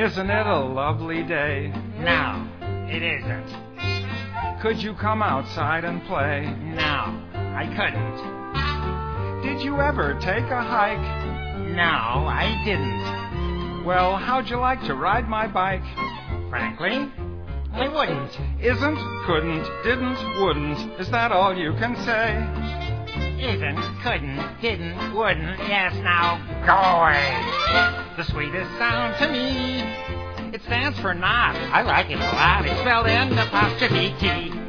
Isn't it a lovely day? No, it isn't. Could you come outside and play? No, I couldn't. Did you ever take a hike? No, I didn't. Well, how'd you like to ride my bike? Frankly, I wouldn't. Isn't, couldn't, didn't, wouldn't. Is that all you can say? Isn't, couldn't, didn't, wouldn't. Yes, now go away. The sweetest sound to me. It stands for not. I like it a lot. It's spelled N''T.